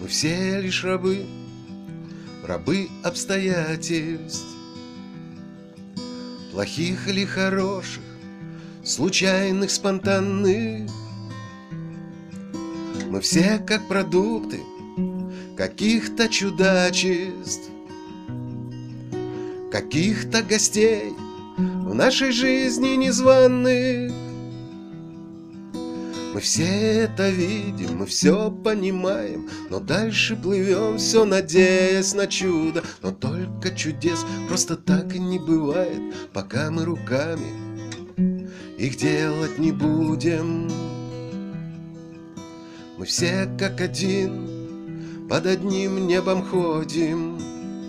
Мы все лишь рабы, рабы обстоятельств, плохих или хороших, случайных, спонтанных. Мы все как продукты каких-то чудачеств, каких-то гостей в нашей жизни незваных. Мы все это видим, мы все понимаем, но дальше плывем, все надеясь на чудо. Но только чудес просто так и не бывает, пока мы руками их делать не будем. Мы все как один, под одним небом ходим.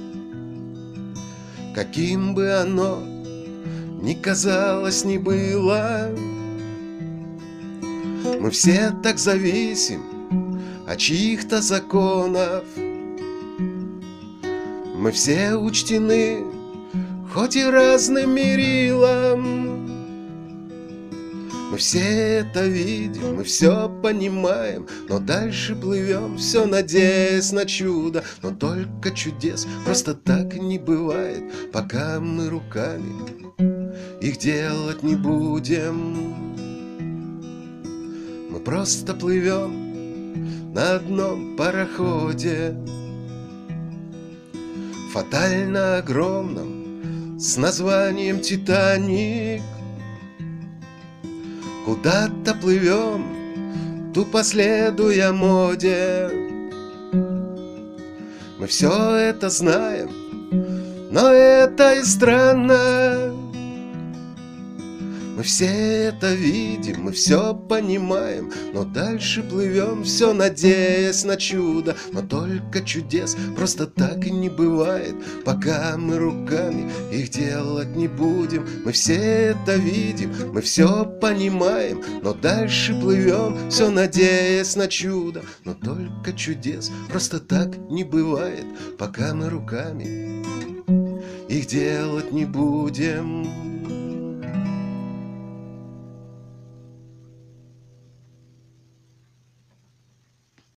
Каким бы оно ни казалось, ни было, мы все так зависим от чьих-то законов. Мы все учтены, хоть и разным мерилом. Мы все это видим, мы все понимаем, но дальше плывем, все надеясь на чудо. Но только чудес просто так не бывает, пока мы руками их делать не будем. Мы просто плывем на одном пароходе, фатально огромном, с названием «Титаник». Куда-то плывем, тупо следуя моде. Мы все это знаем, но это и странно. Мы все это видим, мы все понимаем, но дальше плывем, все надеясь на чудо. Но только чудес просто так и не бывает, пока мы руками их делать не будем. Мы все это видим, мы все понимаем, но дальше плывем, все надеясь на чудо. Но только чудес просто так не бывает, пока мы руками их делать не будем.